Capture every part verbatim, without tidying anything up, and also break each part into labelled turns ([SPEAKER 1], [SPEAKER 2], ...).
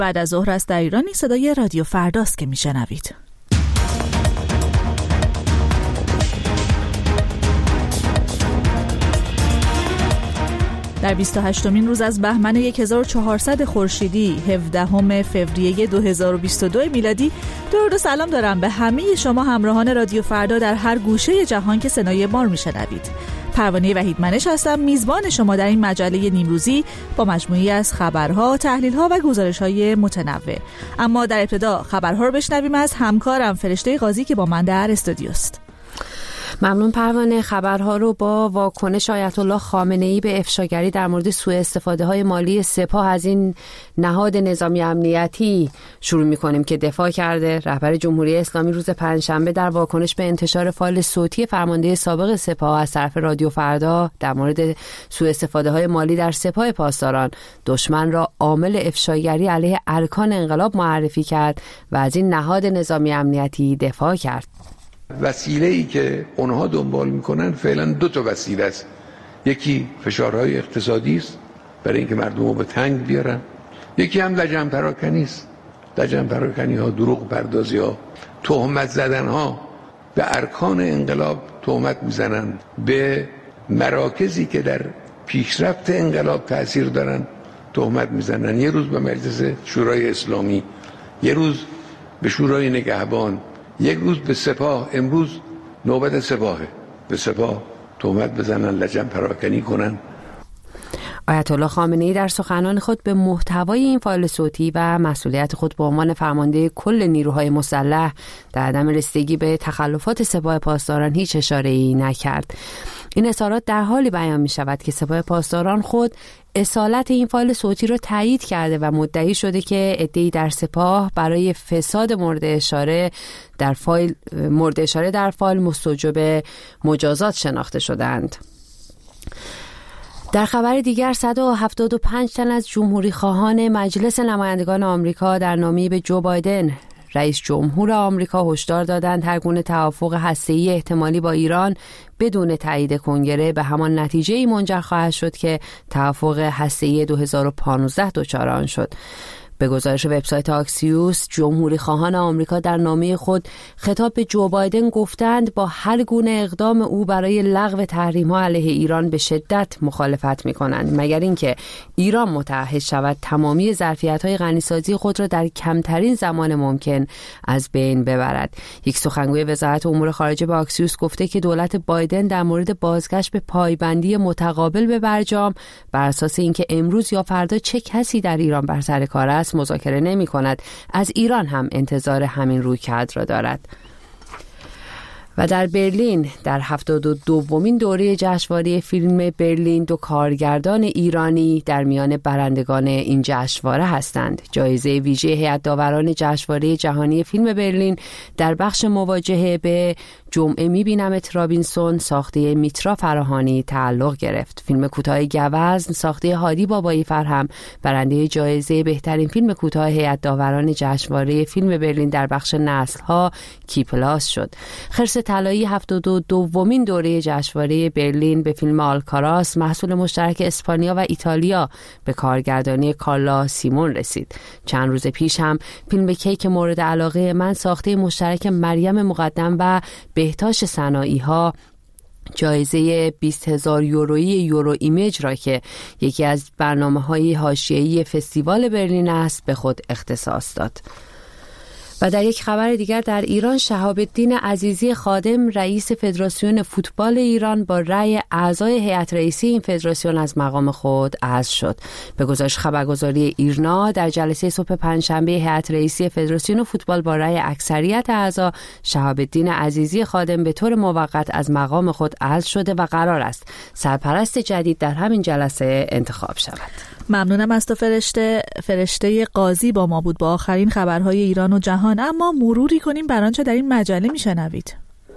[SPEAKER 1] بعد از ظهر است در ایران. صدای رادیو فرداست که میشنوید. در بیست و هشتمین روز از بهمن هزار و چهارصد خورشیدی هفدهم فوریه دو هزار و بیست و دو میلادی، درود و سلام دارم به همه شما همراهان رادیو فردا در هر گوشه جهان که صدای ما رو میشنوید. پروانه وحیدمنش هستم، میزبان شما در این مجله نیمروزی با مجموعی از خبرها، تحلیلها و گزارش‌های متنوع. اما در ابتدا خبرها رو بشنویم از همکارم فرشته قاضی که با من در استودیوست.
[SPEAKER 2] ممنون پروانه. خبرها رو با واکنش آیت الله خامنه‌ای به افشاگری در مورد سوء استفاده های مالی سپاه از این نهاد نظامی امنیتی شروع می‌کنیم که دفاع کرده. رهبر جمهوری اسلامی روز پنجشنبه در واکنش به انتشار فایل صوتی فرمانده سابق سپاه از طرف رادیو فردا در مورد سوء استفاده های مالی در سپاه پاسداران دشمن را عامل افشاگری علیه ارکان انقلاب معرفی کرد و از این نهاد نظامی امنیتی دفاع کرد.
[SPEAKER 3] وسیله‌ای که اونها دنبال میکنن فعلا دو تا وسیله است. یکی فشارهای اقتصادی است برای اینکه مردم رو به تنگ بیارن، یکی هم لجن پراکنی است. لجن پراکنی ها، دروغ پردازی ها، تهمت زدن ها به ارکان انقلاب تهمت میزنن، به مراکزی که در پیشرفت انقلاب تأثیر دارن تهمت میزنن. یه روز به مجلس شورای اسلامی، یه روز به شورای نگهبان، یک روز به سپاه. امروز نوبت سپاهه، به سپاه تهمت بزنن، لجن پراکنی کنن.
[SPEAKER 2] آیت الله خامنه‌ای در سخنان خود به محتوای این فایل صوتی و مسئولیت خود به عنوان فرمانده کل نیروهای مسلح در عدم رسیدگی به تخلفات سپاه پاسداران هیچ اشاره‌ای نکرد. این اظهارات در حالی بیان می شود که سپاه پاسداران خود اصالت این فایل صوتی را تایید کرده و مدعی شده که عده‌ای در سپاه برای فساد مورد اشاره در فایل مورد اشاره در فایل مستوجب مجازات شناخته شدند. در خبر دیگر صد و هفتاد و پنج تن از جمهوری خواهان مجلس نمایندگان آمریکا در نامه‌ای به جو بایدن رئیس جمهور آمریکا هشدار دادند هر گونه توافق هسته‌ای احتمالی با ایران بدون تایید کنگره به همان نتیجه‌ای منجر خواهد شد که توافق هسته‌ای دو هزار و پانزده دچار آن شد. به گزارش وبسایت آکسیوس، جمهوری خواهان آمریکا در نامه خود خطاب به جو بایدن گفتند با هر گونه اقدام او برای لغو تحریم‌ها علیه ایران به شدت مخالفت می‌کنند، مگر اینکه ایران متعهد شود تمامی ظرفیت‌های غنیسازی خود را در کمترین زمان ممکن از بین ببرد. یک سخنگوی وزارت امور خارجه به آکسیوس گفته که دولت بایدن در مورد بازگشت به پایبندی متقابل به برجام بر اساس اینکه امروز یا فردا چه کسی در ایران بر سر کار است مذاکره نمی کند. از ایران هم انتظار همین رویکرد را دارد. و در برلین در هفتاد و دومین دوره جشنواره فیلم برلین دو کارگردان ایرانی در میان برندگان این جشنواره هستند. جایزه ویژه هیئت داوران جشنواره جهانی فیلم برلین در بخش مواجهه به جمعه میبینمت رابینسون ساخته میترا فراهانی تعلق گرفت. فیلم کوتاه گوزن ساخته هادی بابایی فرهم برنده جایزه بهترین فیلم کوتاه هیئت داوران جشنواره فیلم برلین در بخش نسل‌ها کی پلاس شد. خرس طلایی هفتاد و دومین دوره جشنواره برلین به فیلم آلکاراس محصول مشترک اسپانیا و ایتالیا به کارگردانی کارلا سیمون رسید. چند روز پیش هم فیلم کیک مورد علاقه من ساخته مشترک مریم مقدم و بهتاش صناعی ها جایزه بیست هزار یورویی یورو ایمیج را که یکی از برنامه‌های حاشیه‌ای فستیوال برلین است به خود اختصاص داد. و در یک خبر دیگر در ایران شهاب الدین عزیزی خادم رئیس فدراسیون فوتبال ایران با رأی اعضای هیئت رئیسی این فدراسیون از مقام خود عزل شد. به گزارش خبرگزاری ایرنا در جلسه صبح پنجشنبه هیئت رئیسی فدراسیون فوتبال با رأی اکثریت اعضا شهاب الدین عزیزی خادم به طور موقت از مقام خود عزل شده و قرار است سرپرست جدید در همین جلسه انتخاب شود.
[SPEAKER 1] ممنونم از تو فرشته. فرشته قاضی با ما بود با آخرین خبرهای ایران و جهان. اما مروری کنیم بر آنچه در این مجله میشنوید.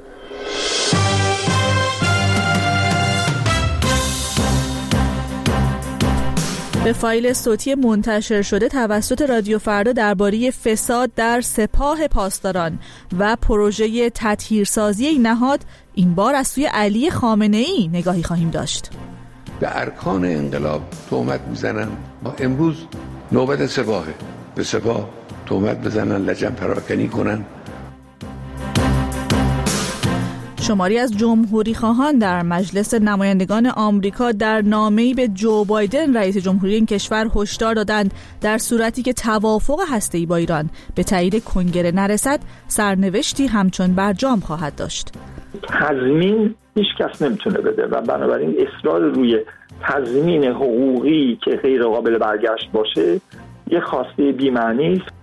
[SPEAKER 1] به فایل صوتی منتشر شده توسط رادیو فردا درباره فساد در سپاه پاسداران و پروژه تطهیرسازی این نهاد این بار از سوی علی خامنه‌ای نگاهی خواهیم داشت.
[SPEAKER 3] به ارکان انقلاب تهمت میزنن. ما امروز نوبت سپاهه، به سپاه تهمت بزنن، لجن پراکنی کنن.
[SPEAKER 1] شماری از جمهوری خواهان در مجلس نمایندگان آمریکا در نامه‌ای به جو بایدن رئیس جمهوری این کشور هشدار دادند در صورتی که توافق هسته‌ای با ایران به تایید کنگره نرسد، سرنوشتی همچون برجام خواهد داشت.
[SPEAKER 4] تضمین هیچ کس نمیتونه بده و بنابراین اصرار روی تضمین حقوقی که غیر قابل برگشت باشه یه خواسته بی‌معنی است.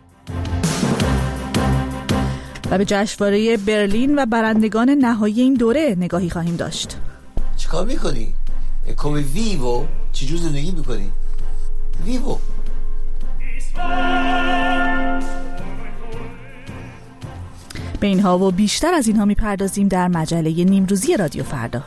[SPEAKER 1] و به جشنواره برلین و برندگان نهایی این دوره نگاهی خواهیم داشت.
[SPEAKER 5] چیکار میکنی؟ کم ویوو چجور زندگی میکنی؟ ویوو
[SPEAKER 1] به اینها و بیشتر از اینها میپردازیم در مجله نیمروزی رادیو فردا.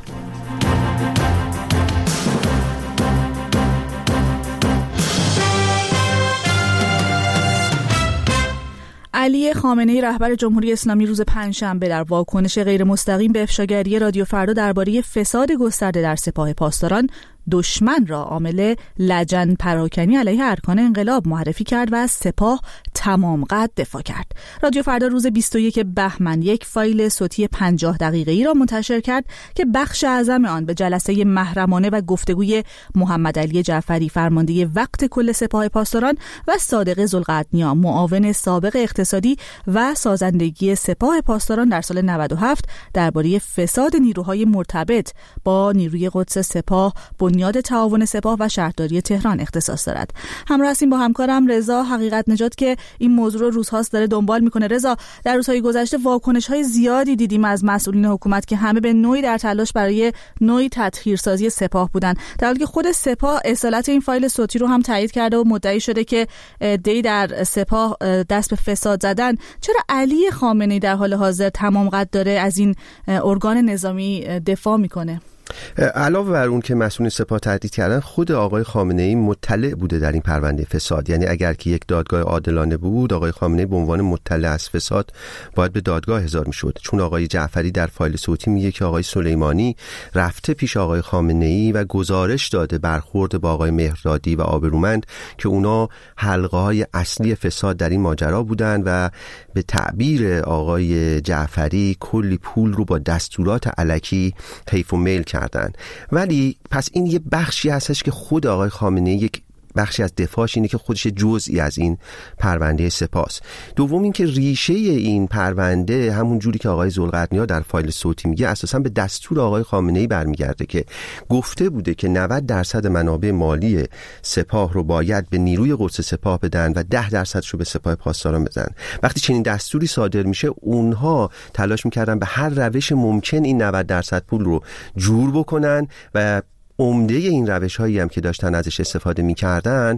[SPEAKER 1] علی خامنه‌ای رهبر جمهوری اسلامی روز پنجشنبه در واکنش غیر مستقیم به افشاگری رادیو فردا درباره فساد گسترده در سپاه پاسداران دشمن را عامل لجن پراکنی علیه ارکان انقلاب معرفی کرد و از سپاه تمام قد دفاع کرد. رادیو فردا روز بیست و یک بهمن یک فایل صوتی پنجاه دقیقه‌ای را منتشر کرد که بخش اعظم آن به جلسه محرمانه و گفتگوی محمد علی جعفری فرمانده وقت کل سپاه پاسداران و صادق ذوالقرنیا معاون سابق اقتصادی و سازندگی سپاه پاسداران در سال نود و هفت درباره فساد نیروهای مرتبط با نیروی قدس سپاه، بنیاد تعاون سپاه و شهرداری تهران اختصاص دارد. همراه هستیم با همکارم رضا حقیقت نژاد که این موضوع رو روزهاست داره دنبال میکنه. رضا، در روزهای گذشته واکنش‌های زیادی دیدیم از مسئولین حکومت که همه به نوعی در تلاش برای نوعی تطهیرسازی سپاه بودن، در حالی که خود سپاه اصالت این فایل صوتی رو هم تایید کرده و مدعی شده که دی در سپاه دست به فساد زدن. چرا علی خامنه‌ای در حال حاضر تمام قد داره از این ارگان نظامی دفاع میکنه؟
[SPEAKER 6] علاوه بر اون که مسئولین سپاه تهدید کردن، خود آقای خامنه‌ای مطلع بوده در این پرونده فساد. یعنی اگر که یک دادگاه عادلانه بود، آقای خامنه‌ای به عنوان مطلع از فساد باید به دادگاه احضار می‌شد، چون آقای جعفری در فایل صوتی میگه که آقای سلیمانی رفته پیش آقای خامنه‌ای و گزارش داده برخورد با آقای مهردادی و آبرومند که اونا حلقه‌های اصلی فساد در این ماجرا بودن و به تعبیر آقای جعفری کلی پول رو با دستورات الکی حیف و میل کردن. ولی پس این یه بخشی هستش که خود آقای خامنه‌ای یک بخشی از دفاعش اینه که خودش جزئی از این پرونده سپاس. دوم این که ریشه این پرونده همون جوری که آقای ذوالقرنیا در فایل صوتی میگه اساساً به دستور آقای خامنه‌ای برمیگرده که گفته بوده که نود درصد منابع مالی سپاه رو باید به نیروی قدس سپاه بدن و ده درصدش رو به سپاه پاسداران بدن. وقتی چنین دستوری صادر میشه، اونها تلاش میکردن به هر روش ممکن این نود درصد پول رو جور بکنن و عمده این روش هایی هم که داشتن ازش استفاده میکردن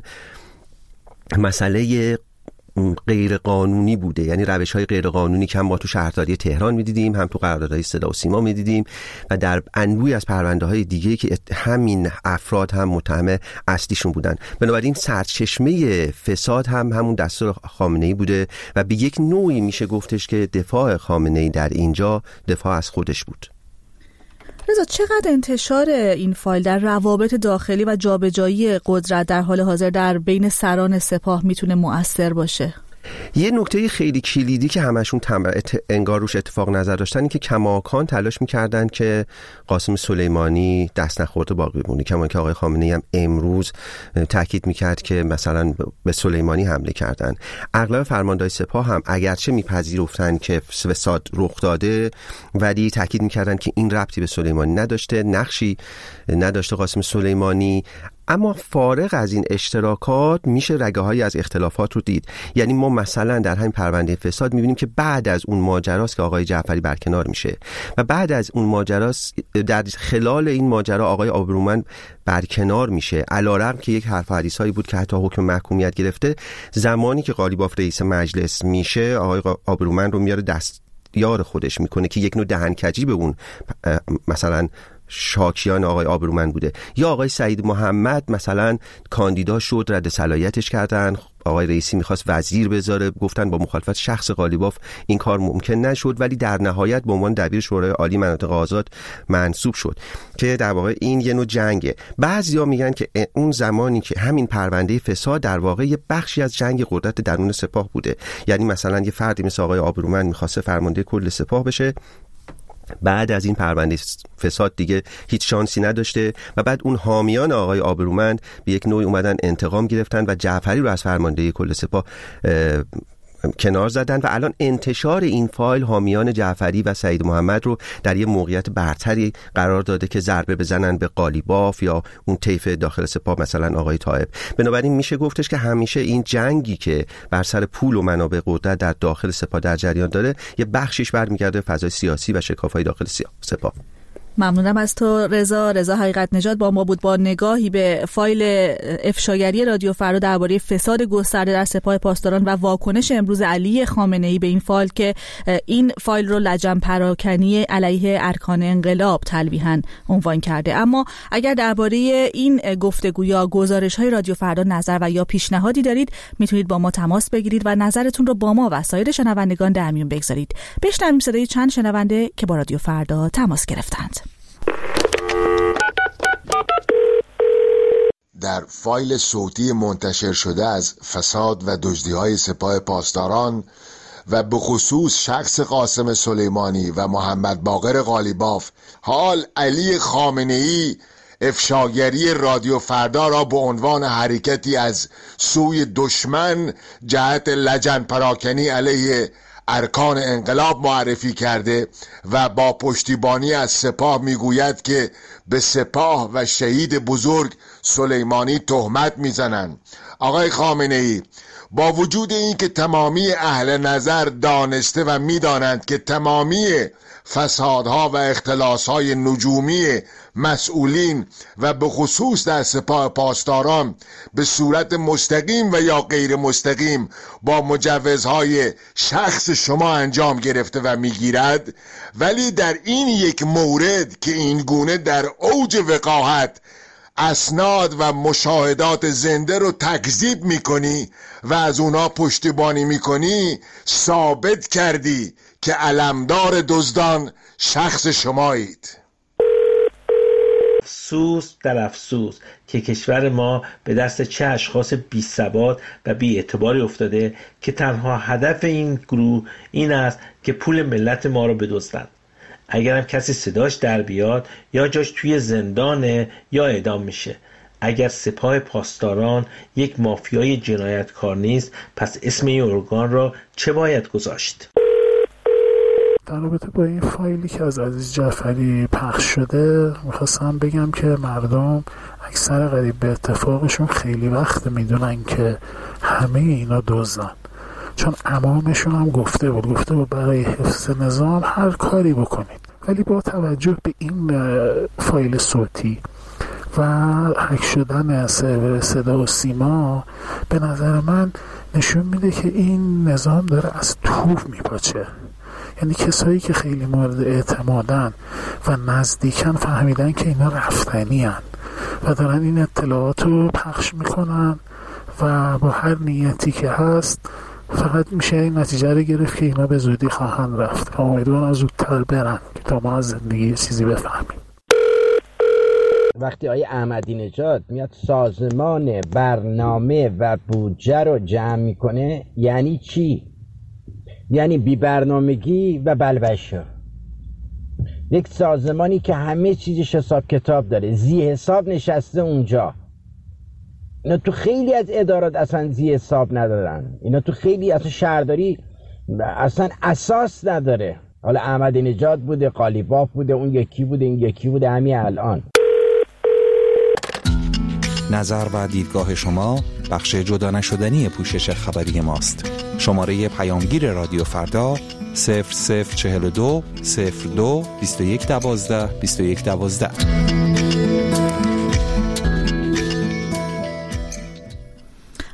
[SPEAKER 6] مسئله غیر قانونی بوده. یعنی روش های غیر قانونی که هم ما تو شهرداری تهران میدیدیم، هم تو قراردادهای صدا و سیما میدیدیم و در انواعی از پرونده های دیگه که همین افراد هم متهم اصلیشون بودن. بنابراین سرچشمه فساد هم همون دستور خامنه‌ای بوده و به یک نوعی میشه گفتش که دفاع خامنه‌ای در اینجا دفاع از خودش بود.
[SPEAKER 1] رضا، چقدر انتشار این فایل در روابط داخلی و جابجایی قدرت در حال حاضر در بین سران سپاه میتونه مؤثر باشه؟
[SPEAKER 6] یه نکته خیلی کلیدی که همشون انگار روش اتفاق نظر داشتن این که کماکان تلاش میکردن که قاسم سلیمانی دست نخورده باقی بمونه، کما که آقای خامنه‌ای هم امروز تاکید میکرد که مثلا به سلیمانی حمله کردن. اغلب فرماندهای سپاه هم اگرچه میپذیرفتن که فساد رخ داده، ولی تاکید میکردن که این ربطی به سلیمانی نداشته، نقشی نداشته قاسم سلیمانی. اما فارغ از این اشتراکات میشه رگه هایی از اختلافات رو دید. یعنی ما مثلا در همین پرونده فساد میبینیم که بعد از اون ماجراست که آقای جعفری برکنار میشه و بعد از اون ماجراست در خلال این ماجرا آقای آبرومند برکنار میشه، علیرغم که یک حرف حدیث هایی بود که حتی حکم محکومیت گرفته. زمانی که قالیباف رئیس مجلس میشه، آقای آبرومند رو میاره دست یار خودش میکنه که یک نوع دهنکجی به اون مثلا شاکیان آقای آبرومند بوده. یا آقای سعید محمد مثلا کاندیدا شد، رد صلاحیتش کردن، آقای رئیسی میخواست وزیر بذاره، گفتن با مخالفت شخص قالیباف این کار ممکن نشد، ولی در نهایت به عنوان دبیر شورای عالی مناطق آزاد منصوب شد که در واقع این یه نوع جنگه. بعضیا میگن که اون زمانی که همین پرونده فساد در واقع یه بخشی از جنگ قدرت درون سپاه بوده، یعنی مثلا یه فردی مثل آقای آبرومند میخواسته فرمانده کل سپاه بشه، بعد از این پرونده فساد دیگه هیچ شانسی نداشته و بعد اون حامیان آقای آبرومند به یک نوعی اومدن انتقام گرفتن و جعفری رو از فرماندهی کل سپاه کنار زدن و الان انتشار این فایل حامیان جعفری و سعید محمد رو در یه موقعیت برتری قرار داده که ضربه بزنن به قالیباف یا اون طیف داخل سپاه مثلا آقای طایب. بنابراین میشه گفتش که همیشه این جنگی که بر سر پول و منابع قدرت در داخل سپاه در جریان داره یه بخشش برمیگرده فضای سیاسی و شکاف‌های داخل سپاه.
[SPEAKER 1] ممنونم از تو رضا. رضا حقیقت نژاد با ما بود با نگاهی به فایل افشاگری رادیو فردا درباره فساد گسترده در سپاه پاسداران و واکنش امروز علی خامنه‌ای به این فایل که این فایل رو لجن پراکنی علیه ارکان انقلاب تلویحاً عنوان کرده. اما اگر درباره این گفتگو یا گزارش‌های رادیو فردا نظر و یا پیشنهادی دارید میتونید با ما تماس بگیرید و نظرتون رو با ما و سایر شنوندگان در میون بگذارید. بشنویم صدای چند شنونده که با رادیو فردا تماس گرفتند.
[SPEAKER 7] در فایل صوتی منتشر شده از فساد و دزدی‌های سپاه پاسداران و به خصوص شخص قاسم سلیمانی و محمد باقر قالیباف، حال علی خامنه‌ای افشاگری رادیو فردا را به عنوان حرکتی از سوی دشمن جهت لجن پراکنی علیه ارکان انقلاب معرفی کرده و با پشتیبانی از سپاه میگوید که به سپاه و شهید بزرگ سلیمانی تهمت میزنند. آقای خامنه‌ای، با وجود این که تمامی اهل نظر دانسته و میدانند که تمامی فسادها و اختلاسهای نجومی مسئولین و به خصوص در سپاه پاسداران به صورت مستقیم و یا غیر مستقیم با مجوزهای شخص شما انجام گرفته و میگیرد، ولی در این یک مورد که این گونه در اوج وقاحت اسناد و مشاهدات زنده رو تکذیب میکنی و از اونا پشتیبانی میکنی، ثابت کردی که علمدار دزدان شخص شمایید.
[SPEAKER 8] افسوس در افسوس که کشور ما به دست چه اشخاص بی ثبات و بی اعتباری افتاده که تنها هدف این گروه این است که پول ملت ما رو بدزدند. اگرم کسی صداش در بیاد یا جاش توی زندانه یا اعدام میشه. اگر سپاه پاسداران یک مافیای جنایتکار نیست، پس اسم این ارگان را چه باید گذاشت؟
[SPEAKER 9] در رابطه با این فایلی که از عزیز جعفری پخش شده میخواستم بگم که مردم اکثر قریب به اتفاقشون خیلی وقت میدونن که همه اینا دزدن، چون امامشون هم گفته بود گفته بود برای حفظ نظام هر کاری بکنید. ولی با توجه به این فایل صوتی و هک شدن سرور صدا و سیما، به نظر من نشون میده که این نظام داره از توپ میپاچه. یعنی کسایی که خیلی مورد اعتمادن و نزدیکن فهمیدن که اینا رفتنی هن و دارن این اطلاعات رو پخش میکنن و با هر نیتی که هست فقط میشه این نتیجه رو گرفت که اینا به زودی خواهند رفت. امیدوارم زودتر برن که تا ما از زندگی چیزی بفهمیم.
[SPEAKER 10] وقتی آقای احمدی نژاد میاد سازمان برنامه و بودجه رو جمع میکنه، یعنی چی؟ یعنی بی برنامگی و بلبشا. یک سازمانی که همه چیزش حساب کتاب داره، زی حساب نشسته اونجا. اینا تو خیلی از ادارات اصلا زی حساب ندارن. اینا تو خیلی اصلا شهرداری اصلا اساس نداره. حالا احمدی نژاد بوده، قالیباف بوده، اون یکی بوده، این یکی بوده، همین الان.
[SPEAKER 11] نظر و دیدگاه شما بخش جدا نشدنی پوشش خبری ماست. شماره پیامگیر رادیو فردا صفر صفر چهل و دو صفر دو بیست و یک دوازده بیست و یک دوازده.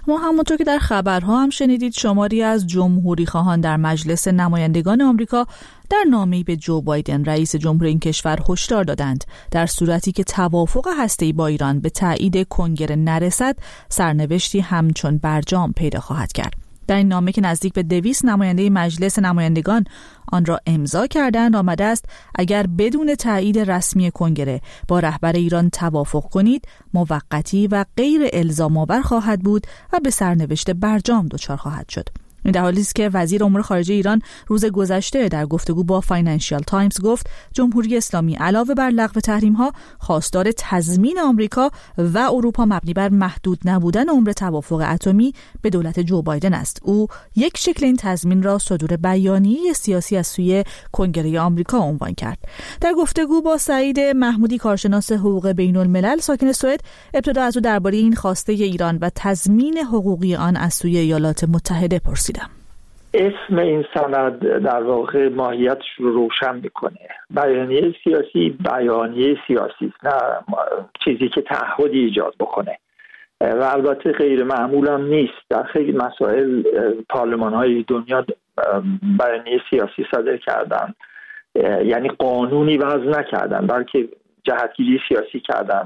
[SPEAKER 1] ما همونطور که در خبرها هم شنیدید شماری از جمهوری خواهان در مجلس نمایندگان آمریکا در نامه‌ای به جو بایدن رئیس جمهور این کشور هشدار دادند در صورتی که توافق هسته‌ای با ایران به تایید کنگره نرسد سرنوشتی همچون برجام پیدا خواهد کرد. در این نامه که نزدیک به دویست نماینده مجلس نمایندگان آن را امضا کردند آمده است اگر بدون تایید رسمی کنگره با رهبر ایران توافق کنید موقتی و غیر الزام آور خواهد بود و به سرنوشت برجام دچار خواهد شد. این در حالی است که وزیر امور خارجه ایران روز گذشته در گفتگو با فاینانشال تایمز گفت جمهوری اسلامی علاوه بر لغو تحریم‌ها خواستار تضمین آمریکا و اروپا مبنی بر محدود نبودن عمر توافق اتمی به دولت جو بایدن است. او یک شکل این تضمین را صدور بیانیه سیاسی از سوی کنگره آمریکا عنوان کرد. در گفتگو با سعید محمودی کارشناس حقوق بین‌الملل ساکن سوئد ابتدا از او درباره این خواسته ایران و تضمین حقوقی آن از سوی ایالات متحده پرسید.
[SPEAKER 4] اسم این سند در واقع ماهیتش رو روشن میکنه. بیانیه سیاسی بیانیه سیاسی است، نه چیزی که تعهدی ایجاد بکنه و البته غیر معمول هم نیست. در خیلی مسائل پارلمان های دنیا بیانیه سیاسی صادر کردن، یعنی قانونی وضع نکردن بلکه جهتگیری سیاسی کردن،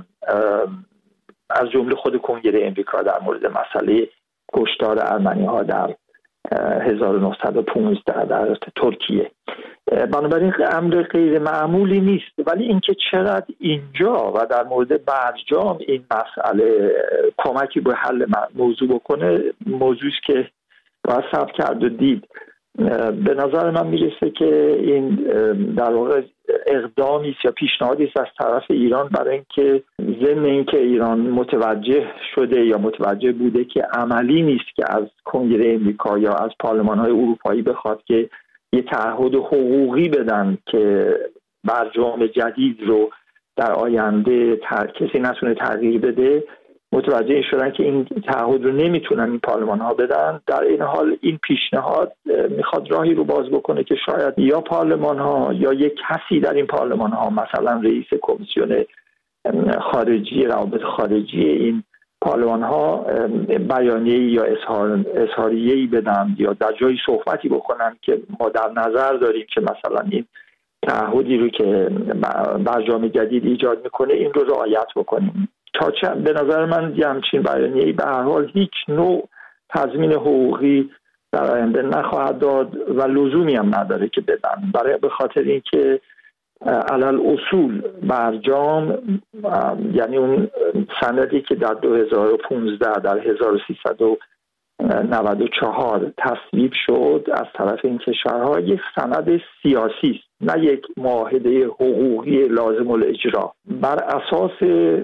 [SPEAKER 4] از جمله خود کنگره امریکا در مورد مسئله کشتار ارمنی ها در هزار و نهصد و پانزده در ترکیه. بنابراین امر غیر معمولی نیست، ولی اینکه چقدر اینجا و در مورد برجام این مسئله کمکی به حل موضوع بکنه موضوعی است که باید صبر کرد و دید. به نظر من میرسه که این در واقع اقدامی است یا پیشنهادی است از طرف ایران برای اینکه ضمن اینکه ایران متوجه شده یا متوجه بوده که عملی نیست که از کنگره امریکا یا از پارلمان‌های اروپایی بخواد که یه تعهد حقوقی بدن که برجام جدید رو در آینده تر... کسی نتونه تغییر بده، متوجه شدن که این تعهد رو نمیتونن این پارلمان ها بدن. در این حال این پیشنهاد میخواد راهی رو باز بکنه که شاید یا پارلمان ها یا یک کسی در این پارلمان ها، مثلا رئیس کمیسیون خارجی روابط خارجی این پارلمان ها، بیانیه یا اظهار اظهاریه‌ای بدن یا در جایی صحبتی بکنن که ما در نظر داریم که مثلا این تعهدی رو که برجام جدید ایجاد میکنه این رو رعایت بکنیم. تا چند به نظر من یه همچین بیانیه‌ای به هر حال هیچ نوع تضمین حقوقی در آینده نخواهد داد و لزومی هم نداره که بدن، برای به خاطر اینکه علل اصول برجام یعنی اون سندی که در دو هزار و پانزده در هزار و سیصد و نود و چهار تصویب شد از طرف این کشورها یک سند سیاسی است، نه یک معاهده حقوقی لازم الاجرا. بر اساس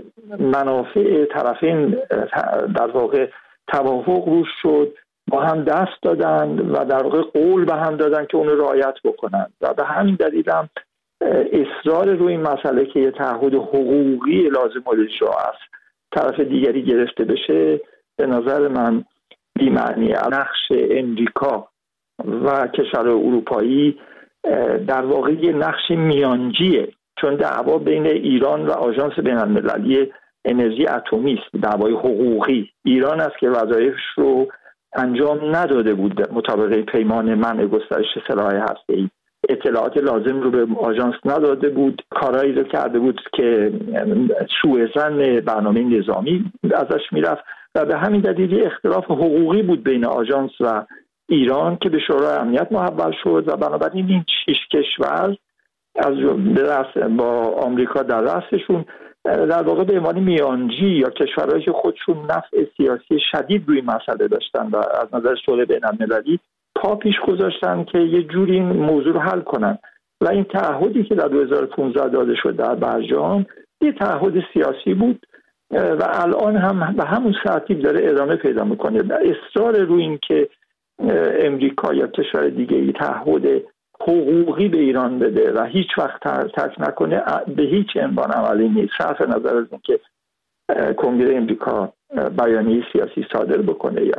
[SPEAKER 4] منافع طرفین در واقع توافق روش شد، با هم دست دادن و در واقع قول به هم دادن که اون رو رعایت بکنن و به همین دلیل هم اصرار روی این مسئله که یه تعهد حقوقی لازم الاجرا است طرف دیگری گرفته بشه به نظر من بی‌معنی. نقش امریکا و کشور اروپایی در واقع یه نقش میانجیه، چون دعوا بین ایران و آژانس بین‌المللی انرژی اتمی است، دعوای حقوقی. ایران است که وظایفش رو انجام نداده بود مطابق پیمان منع گسترش سلاح هسته‌ای، اطلاعات لازم رو به آژانس نداده بود، کارهایی رو کرده بود که سوءظن برنامه نظامی ازش میرفت و به همین دلیل اختلاف حقوقی بود بین آژانس و ایران که به شورای امنیت محول شد و بنابراین این شش کشور از با آمریکا در رأسشون در واقع به عنوان میانجی یا کشورهایی که خودشون نفع سیاسی شدید روی مسئله داشتن و از نظر صلح بین‌المللی پا پیش گذاشتن که یه جوری این موضوع رو حل کنن و این تعهدی که در دو هزار و پانزده داده شد در برجام یه تعهد سیاسی بود و الان هم به همون ترتیب داره ادامه پیدا میکنه. اصرار روی این که امریکا یا کشور دیگه ای تعهد حقوقی به ایران بده و هیچ وقت ترک نکنه به هیچ عنوان عملی نیست، صرف نظر از اینکه کنگره امریکا بیانیه سیاسی صادر بکنه یا نه.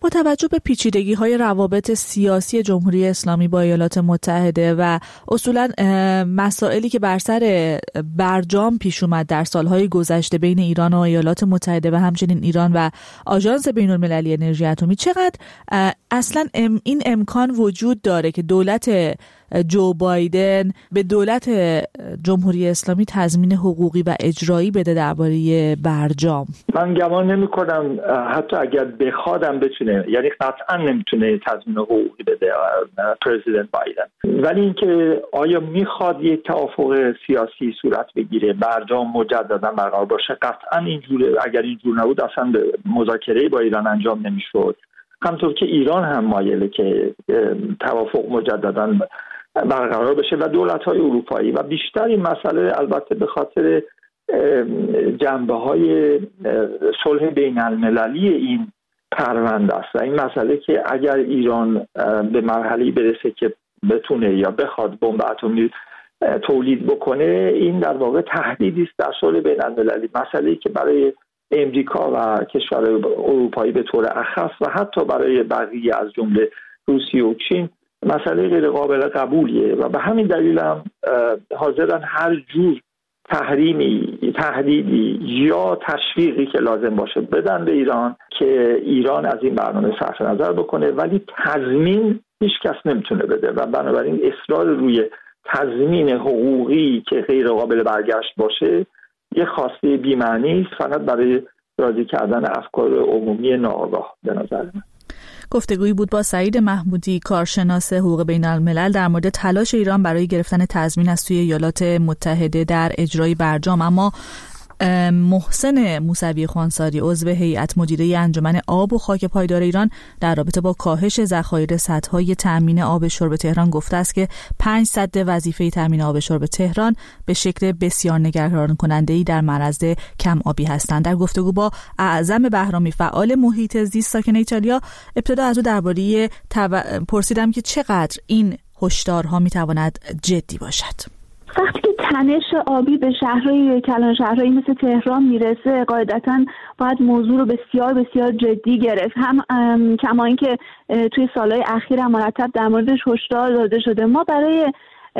[SPEAKER 1] با توجه به پیچیدگی‌های روابط سیاسی جمهوری اسلامی با ایالات متحده و اصولاً مسائلی که بر سر برجام پیش اومد در سالهای گذشته بین ایران و ایالات متحده و همچنین ایران و آژانس بین‌المللی انرژی اتمی، چقدر اصلاً این امکان وجود داره که دولت جو بایدن به دولت جمهوری اسلامی تضمین حقوقی و اجرایی بده درباره برجام؟
[SPEAKER 4] من گمان نمی کنم حتی اگر بخوادم بتونه، یعنی قطعا نمیتونه تضمین حقوقی بده پرزیدنت بایدن، ولی اینکه آیا میخواد یک توافق سیاسی صورت بگیره، برجام مجددا برقرار باشه، قطعا اینجوره. اگر اینجور نبود اصلا مذاکره با ایران انجام نمیشد. همطور که ایران هم مایله که توافق مجددا برقرار بشه و دولت‌های اروپایی و بیشتر این مسئله البته به خاطر جنبه‌های صلح بین‌المللی این پرونده است و این مسئله که اگر ایران به مرحله‌ای برسه که بتونه یا بخواد بمب اتمی تولید بکنه، این در واقع تهدیدی است در صلح بین‌المللی، مسئله‌ای که برای امریکا و کشورهای اروپایی به طور اخص و حتی برای بقیه از جمله روسیه و چین مسئله غیر قابل قبولیه و به همین دلیل هم حاضرن هر جور تحریمی، تهدیدی یا تشویقی که لازم باشه بدن به ایران که ایران از این برنامه صرف نظر بکنه، ولی تضمین هیچ کس نمیتونه بده و بنابراین اصرار روی تضمین حقوقی که غیر قابل برگشت باشه یه خواسته بی‌معنی است، فقط برای راضی کردن افکار عمومی ناآگاه به نظر من.
[SPEAKER 1] گفتگویی بود با سعید محمودی، کارشناس حقوق بین الملل، در مورد تلاش ایران برای گرفتن تضمین از سوی ایالات متحده در اجرای برجام. اما محسن موسوی خانساری، عضو هیئت مدیره انجمن آب و خاک پایدار ایران، در رابطه با کاهش ذخایر سدهای تامین آب شرب تهران گفته است که پنج سد وظیفه تامین آب شرب تهران به شکل بسیار نگران کننده‌ای در معرض کم آبی هستند. در گفتگو با اعظم بهرامی، فعال محیط زیست ساکن ایتالیا، ابتدا از او درباره تب... پرسیدم که چقدر این هشدارها میتواند جدی باشد.
[SPEAKER 12] وقتی که تنش آبی به شهرهای کلان شهرهایی مثل تهران میرسه، قاعدتاً باید موضوع رو بسیار بسیار جدی گرفت. هم کما اینکه توی سالهای اخیر هم مرتب در موردش هشدار داده شده. ما برای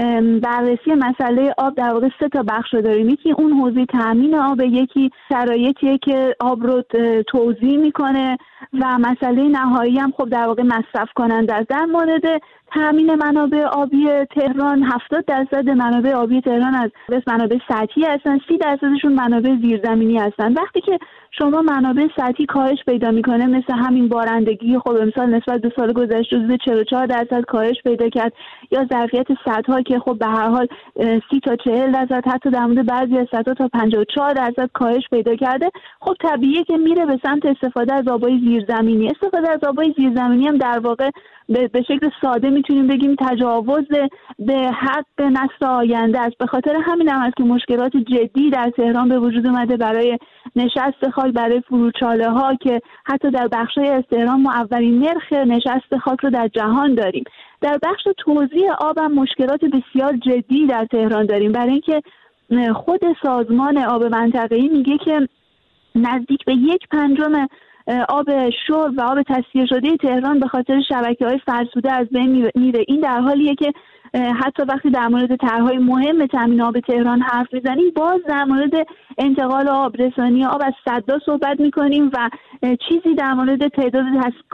[SPEAKER 12] بررسی مسئله آب در واقع سه تا بخش داریم. یکی اون حوزه تامین آب، یکی شرایطیه که آب رو توزیع میکنه و مسئله نهایی هم خب در واقع مصرف کننده است. در مورد تامین منابع آبی تهران، هفتاد درصد منابع آبی تهران از منابع سطحی هستن، سی درصدشون منابع زیرزمینی هستن. وقتی که شما منابع سطحی کاهش پیدا میکنه، مثل همین بارندگی، خب امسال نسبت به سال گذشته حدود چهل و چهار درصد کاهش پیدا کرد، یا ظرفیت سدها که خب به هر حال سی تا چهل درصد، حتی در مورد بعضی از سدها تا پنجاه و چهار درصد کاهش پیدا کرده، خب طبیعیه که میره به سمت استفاده از آبای زیرزمینی. استفاده از آبای زیرزمینی هم در واقع به شکل ساده میتونیم بگیم تجاوز به حق نسل آینده است. به خاطر همین هم است که مشکلات جدی در تهران به وجود اومده برای نشست خاک، برای فروچاله ها که حتی در بخشای از تهران ما اولین نرخ نشست خاک رو در جهان داریم. در بخش توزیع آب هم مشکلات بسیار جدی در تهران داریم، برای اینکه خود سازمان آب منطقه‌ای میگه که نزدیک به یک پنجم آب شرب و آب تصفیه شده تهران به خاطر شبکه‌های فرسوده از بین میره. این در حالیه که حتی وقتی در مورد طرح‌های مهم تامین آب تهران حرف میزنیم، باز در مورد انتقال آب، رسانی آب از سدها صحبت میکنیم و چیزی در مورد تعداد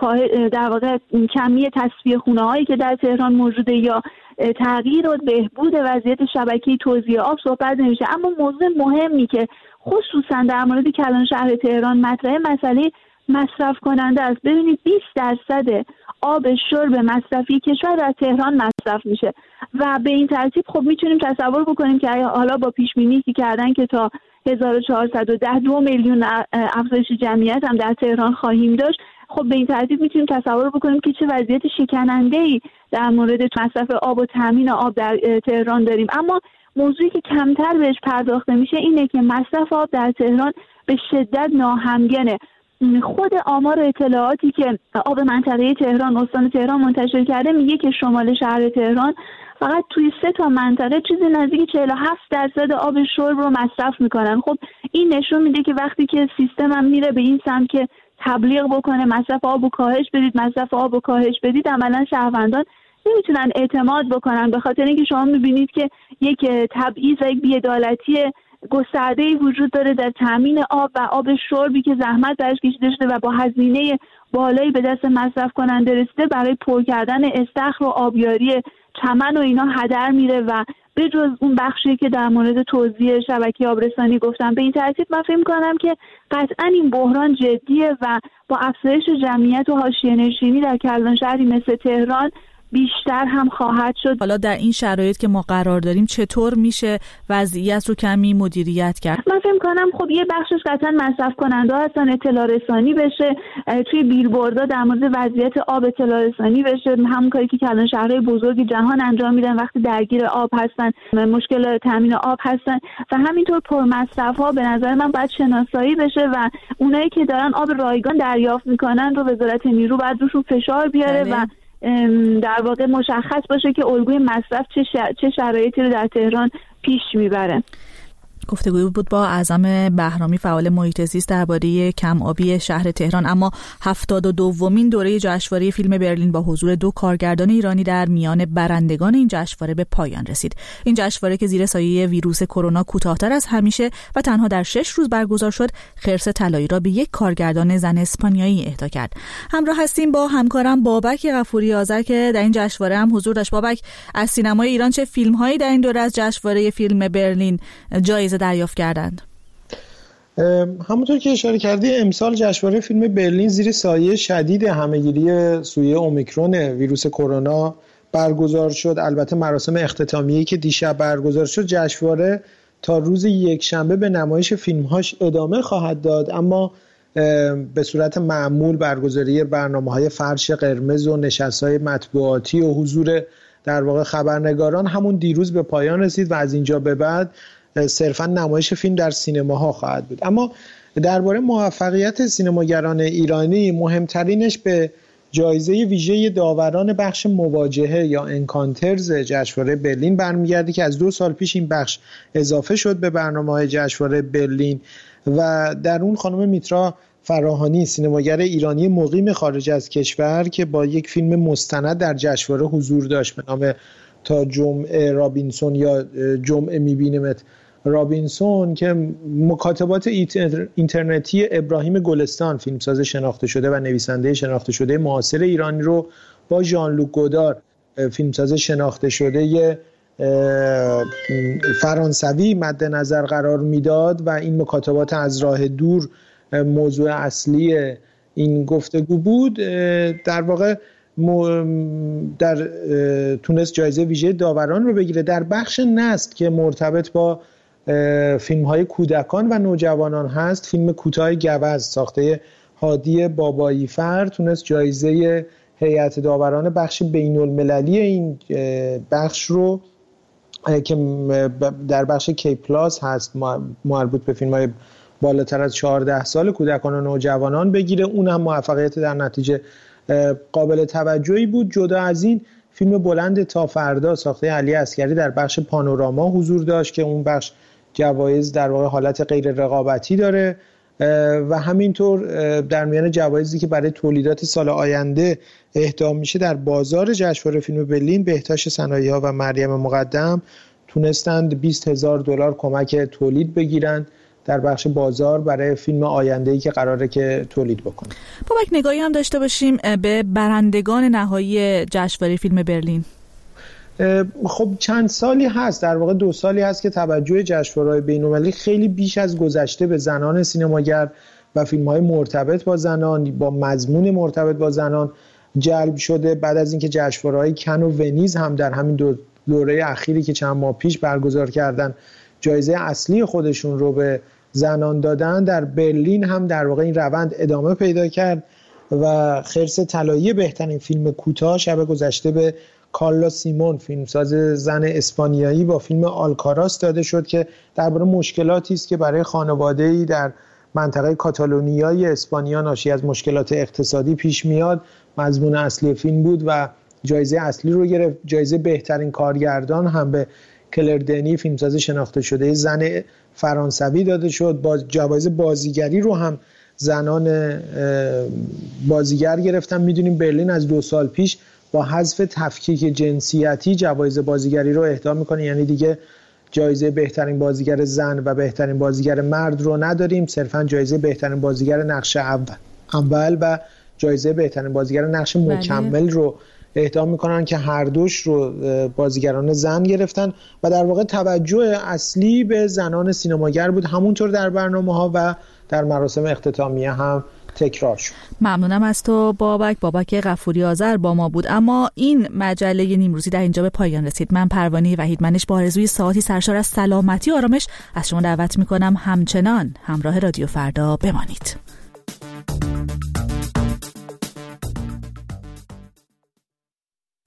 [SPEAKER 12] در واقع کمی تصفیه خونه‌هایی که در تهران موجوده یا تغییر و بهبود وضعیت شبکه توزیع آب صحبت نمیشه. اما موضوع مهمی که خصوصا در مورد کلان شهر تهران مطرحه، مسئله مصرف کننده است. ببینید بیست درصد آب شرب مصرفی کشور در تهران مصرف میشه و به این ترتیب خب میتونیم تصور بکنیم که حالا با پیش بینی که کردن که تا هزار و چهارصد و ده دو میلیون افزایش جمعیت هم در تهران خواهیم داشت، خب به این ترتیب میتونیم تصور بکنیم که چه وضعیت شکننده‌ای در مورد مصرف آب و تامین آب در تهران داریم. اما موضوعی که کمتر بهش پرداخته میشه اینه که مصرف آب در تهران به شدت ناهمگنه. خود آمار و اطلاعاتی که آب منطقه تهران، استان تهران منتشر کرده میگه که شمال شهر تهران فقط توی سه تا منطقه چیزی نزدیک چهل و هفت درصد آب شرب رو مصرف میکنن. خب این نشون میده که وقتی که سیستم هم میره به این سمت که تبلیغ بکنه مصرف آب رو کاهش بدید مصرف آب رو کاهش بدید، عملا شهروندان نمیتونن اعتماد بکنن، به خاطر اینکه شما میبینید که یک تبعیض و یک بی‌عدالتی گسترده‌ای وجود داره در تامین آب و آب شربی که زحمت درش کشیده شده و با هزینه بالایی به دست مصرف کننده رسیده، برای پر کردن استخر و آبیاری چمن و اینا هدر میره و به جز اون بخشی که در مورد توزیع شبکه آبرسانی گفتم، به این ترتیب من فکر می‌کنم که قطعاً این بحران جدیه و با افزایش جمعیت و حاشیه‌نشینی در کلان شهری مثل تهران بیشتر هم خواهد شد.
[SPEAKER 1] حالا در این شرایط که ما قرار داریم چطور میشه وضعیت رو کمی مدیریت کرد؟
[SPEAKER 12] من فکر کنم خب یه بخشش قطعا مصرف کننده هستن، اطلاع رسانی بشه، توی بیلبوردها در مورد وضعیت آب اطلاع رسانی بشه، همون کاری که کلان شهرهای بزرگ جهان انجام میدن وقتی درگیر آب هستن، مشکل تامین آب هستن و همینطور پرمصرف ها به نظر من باید شناسایی بشه و اونایی که دارن آب رایگان دریافت میکنن رو وزارت نیرو باید روشون فشار بیاره بله. و در واقع مشخص باشه که الگوی مصرف چه, شر... چه شرایطی رو در تهران پیش میبره.
[SPEAKER 1] گفتگوی بود با اعظم بهرامی، فعال محیط زیست، درباره کم آبی شهر تهران. اما هفتاد و دومین دوره جشنواره فیلم برلین با حضور دو کارگردان ایرانی در میان برندگان این جشنواره به پایان رسید. این جشنواره که زیر سایه ویروس کرونا کوتاه‌تر از همیشه و تنها در شش روز برگزار شد، خرس طلایی را به یک کارگردان زن اسپانیایی اهدا کرد. همراه هستیم با همکارم بابک غفوری آذر که در این جشنواره هم حضور داشت. بابک، از سینمای ایران چه فیلم‌هایی در این دوره از جشنواره فیلم برلین جایزه دریافت کردند؟
[SPEAKER 13] همونطور که اشاره کردی، امسال جشنواره فیلم برلین زیر سایه شدید همهگیری سویه اومیکرون ویروس کرونا برگزار شد. البته مراسم اختتامیه‌ای که دیشب برگزار شد، جشنواره تا روز یکشنبه به نمایش فیلم‌هاش ادامه خواهد داد، اما به صورت معمول برگزاری برنامه‌های فرش قرمز و نشست‌های مطبوعاتی و حضور در واقع خبرنگاران همون دیروز به پایان رسید و از اینجا به بعد صرفا نمایش فیلم در سینماها خواهد بود. اما درباره موفقیت سینماگران ایرانی، مهمترینش به جایزه ویژه داوران بخش مواجهه یا انکانترز جشنواره برلین برمیگرده که از دو سال پیش این بخش اضافه شد به برنامه‌های جشنواره برلین و در اون خانم میترا فراهانی، سینماگر ایرانی مقیم خارج از کشور که با یک فیلم مستند در جشنواره حضور داشت به نام تا جمعه رابینسون یا جمعه میبینیمت رابینسون، که مکاتبات اینترنتی ابراهیم گلستان، فیلمساز شناخته شده و نویسنده شناخته شده معاصر ایرانی رو با ژان لوک گودار، فیلمساز شناخته شده فرانسوی مد نظر قرار میداد و این مکاتبات از راه دور موضوع اصلی این گفتگو بود. در واقع در تونست جایزه ویژه داوران رو بگیره. در بخش نسل که مرتبط با فیلم های کودکان و نوجوانان هست، فیلم کوتاه گوز ساخته هادی بابایی فر تونست جایزه هیئت داوران بخش بین المللی این بخش رو که در بخش کی پلاس هست مربوط به فیلم های بالاتر از چهارده سال کودکان و نوجوانان بگیره. اون هم موفقیت در نتیجه قابل توجهی بود. جدا از این، فیلم بلند تا فردا ساخته علی عسکری در بخش پانوراما حضور داشت که اون بخش جوایز در واقع حالت غیر رقابتی داره و همینطور در میان جوایزی که برای تولیدات سال آینده اهدا میشه در بازار جشنواره فیلم برلین، بهتاش صنایع‌ها و مریم مقدم تونستند بیست هزار دلار کمک تولید بگیرند در بخش بازار برای فیلم آینده‌ای که قراره که تولید بکنه.
[SPEAKER 1] بابک، نگاهی هم داشته باشیم به برندگان نهایی جشنواره فیلم برلین.
[SPEAKER 13] خب چند سالی هست، در واقع دو سالی هست که توجه جشنواره‌های بین‌المللی خیلی بیش از گذشته به زنان سینماگر و فیلم‌های مرتبط با زنان، با مضمون مرتبط با زنان جلب شده. بعد از اینکه جشنواره‌های کن و ونیز هم در همین دو دوره اخیری که چند ماه پیش برگزار کردن جایزه اصلی خودشون رو به زنان دادن، در برلین هم در واقع این روند ادامه پیدا کرد و خرس طلایی بهترین فیلم کوتاه شب گذشته به کارلا سیمون، فیلمساز زن اسپانیایی، با فیلم آلکاراس داده شد که درباره مشکلاتی است که برای خانواده‌ای در منطقه کاتالونیای اسپانیا ناشی از مشکلات اقتصادی پیش میاد. مضمون اصلی فیلم بود و جایزه اصلی رو گرفت. جایزه بهترین کارگردان هم به کلر دنی، فیلمساز شناخته شده زن فرانسوی داده شد. با جوایز بازیگری رو هم زنان بازیگر گرفتن. میدونیم برلین از دو سال پیش با حذف تفکیک جنسیتی جوایز بازیگری رو اهدا میکنه، یعنی دیگه جایزه بهترین بازیگر زن و بهترین بازیگر مرد رو نداریم، صرفا جایزه بهترین بازیگر نقش اول و جایزه بهترین بازیگر نقش مکمل رو اهدا میکنن که هر دوش رو بازیگران زن گرفتن و در واقع توجه اصلی به زنان سینماگر بود، همونطور در برنامه ها و در مراسم اختتامیه هم تکرار شد.
[SPEAKER 1] ممنونم از تو بابک. بابک غفوری آذر با ما بود. اما این مجله نیمروزی در اینجا به پایان رسید. من پروانه وحیدمنش با آرزوی ساعتی سرشار از سلامتی و آرامش از شما دعوت میکنم همچنان همراه رادیو فردا بمانید.